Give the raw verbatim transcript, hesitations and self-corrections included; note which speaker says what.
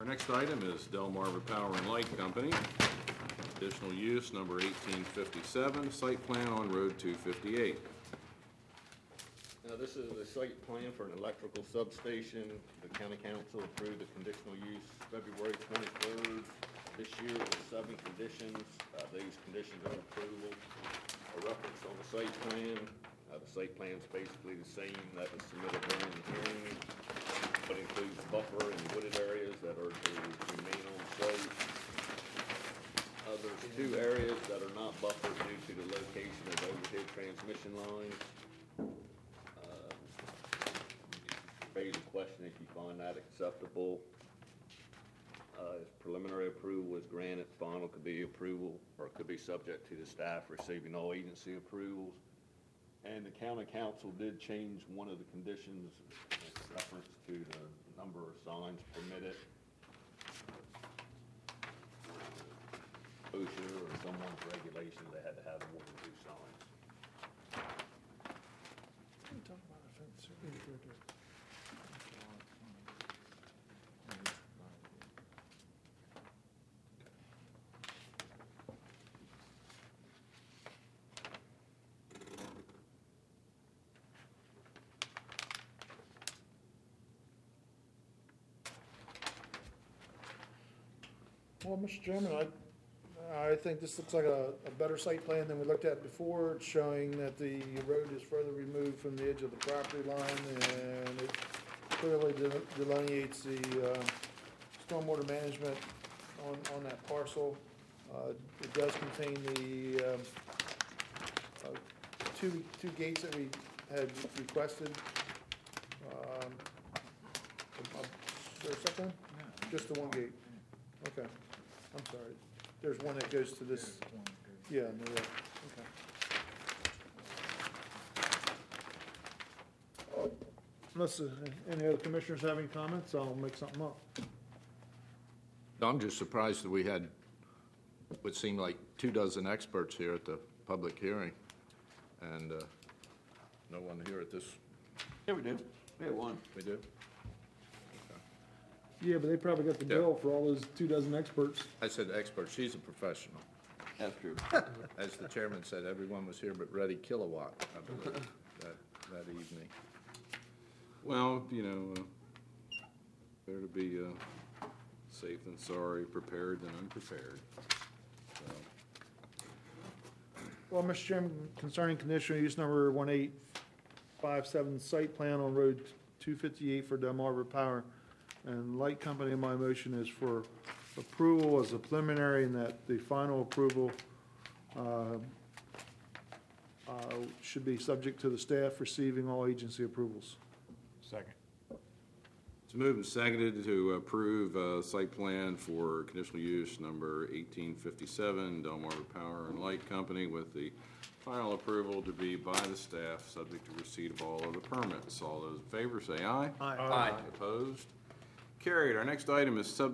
Speaker 1: Next item is Delmarva Power and Light Company. Additional use number eighteen fifty-seven, site plan on Road two fifty-eight.
Speaker 2: Now, this is the site plan for an electrical substation. The county council approved the conditional use February twenty-third. This year with seven conditions. Uh, these conditions of approval are referenced on the site plan. Uh, the site plan is basically the same that was submitted during the hearing, but includes buffer and wooded areas that are to remain on site. Uh, there's two areas that are not buffered due to the location of overhead transmission lines. Uh, raise a question if you find that acceptable. Uh, if preliminary approval is granted, final could be approval, or it could be subject to the staff receiving all agency approvals. And the county council did change one of the conditions in reference to the number of signs permitted. OSHA or someone's regulation, they had to have more than two signs.
Speaker 3: Well, Mister Chairman, I, I think this looks like a, a better site plan than we looked at before. It's showing that the road is further removed from the edge of the property line, and it clearly de- delineates the uh, stormwater management on, on that parcel. Uh, it does contain the um, uh, two two gates that we had requested. Um, uh, is there a second one? Just the one gate. Okay. I'm sorry. There's one that goes to this. Yeah, no, yeah. Okay. Unless uh, any other commissioners have any comments, I'll make something up.
Speaker 4: I'm just surprised that we had what seemed like two dozen experts here at the public hearing, and uh, no one here at this.
Speaker 2: Yeah, we do. We have one.
Speaker 4: We do?
Speaker 3: Yeah, but they probably got the
Speaker 4: Yeah.
Speaker 3: bill for all those two dozen experts.
Speaker 4: I said expert. She's a professional.
Speaker 2: That's true.
Speaker 4: As the chairman said, everyone was here but Reddy Kilowatt, I believe, that, that evening.
Speaker 1: Well, you know, uh, better to be uh, safe than sorry, prepared than unprepared. So,
Speaker 3: Well, Mister Chairman, concerning conditional use number one eight five seven, site plan on Road two fifty-eight for Delmarva Power and Light Company, my motion is for approval as a preliminary, and that the final approval uh, uh, should be subject to the staff receiving all agency approvals.
Speaker 5: Second.
Speaker 1: it's moved and seconded to approve uh, site plan for conditional use number eighteen fifty-seven, Delmarva Power and Light Company, with the final approval to be by the staff, subject to receipt of all of the permits. All those in favor say aye.
Speaker 3: Aye.
Speaker 5: Aye.
Speaker 1: Opposed? Carried. Our next item is sub